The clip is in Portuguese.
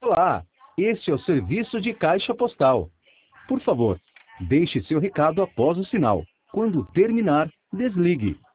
Olá, este é o serviço de caixa postal. Por favor, deixe seu recado após o sinal. Quando terminar, desligue.